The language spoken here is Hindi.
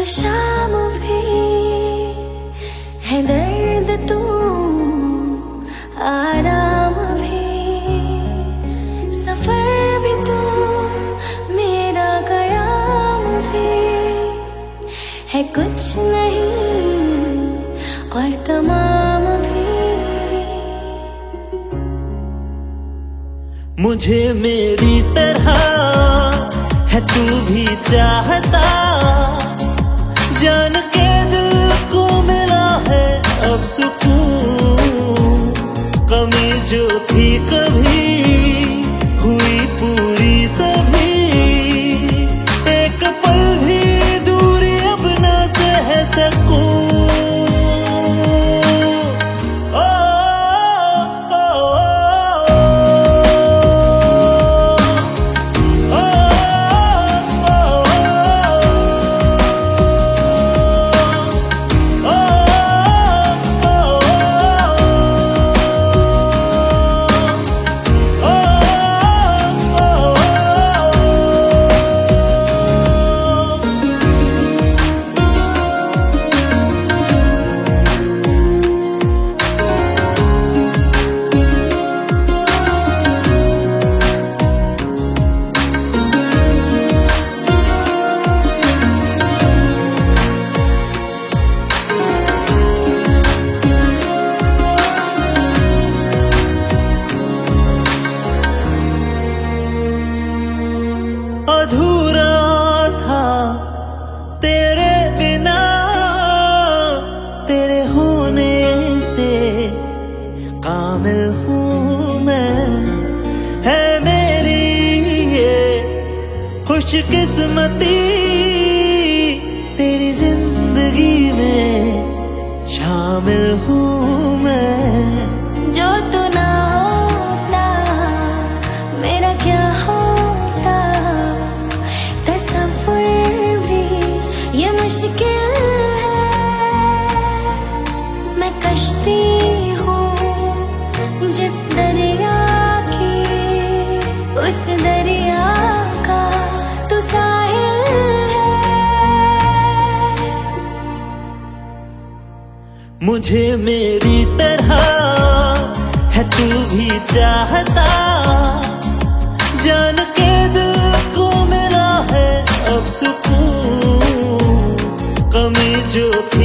शाम भी है दर्द तू, आराम भी, सफर भी तू, मेरा कयाम भी है कुछ नहीं और तमाम भी। मुझे मेरी तरह है तू भी चाहता, जान के दिल को मिला है अब सुकून। कमी जो थी कभी हुई पूरी सभी, एक पल भी दूरी अब न सह सकूं। अधूरा था तेरे बिना, तेरे होने से कामिल हूँ मैं। है मेरी ये खुशकिस्मती, तेरी जिंदगी में शामिल हूँ मैं। जो तू ना होता मेरा क्या होता, तसव्वुर भी ये मुश्किल है। मैं कश्ती हूँ जिस दरिया की, उस दरिया का तू साहिल है। मुझे मेरी तरह है तू भी चाहता, जान के दिल को मिला है अब सुकून। कमी जो